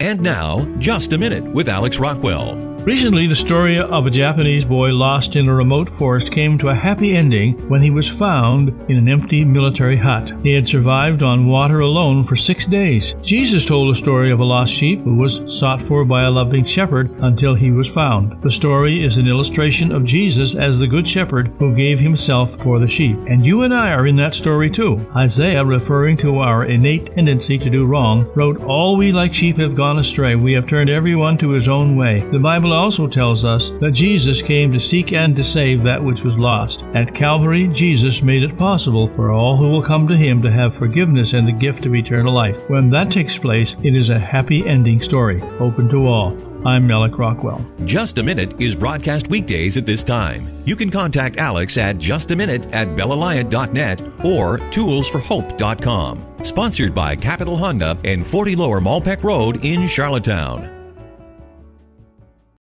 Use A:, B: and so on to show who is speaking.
A: And now, Just a Minute with Alex Rockwell.
B: Recently, the story of a Japanese boy lost in a remote forest came to a happy ending when he was found in an empty military hut. He had survived on water alone for 6 days. Jesus told a story of a lost sheep who was sought for by a loving shepherd until he was found. The story is an illustration of Jesus as the good shepherd who gave himself for the sheep. And you and I are in that story too. Isaiah, referring to our innate tendency to do wrong, wrote, "All we like sheep have gone astray. We have turned everyone to his own way." The Bible also tells us that Jesus came to seek and to save that which was lost. At Calvary, Jesus made it possible for all who will come to him to have forgiveness and the gift of eternal life. When that takes place, it is a happy ending story, open to all. I'm Alex Rockwell.
A: Just a Minute is broadcast weekdays at this time. You can contact Alex at justaminute@bellalliant.net or toolsforhope.com. Sponsored by Capital Honda and 40 Lower Malpeque Road in Charlottetown.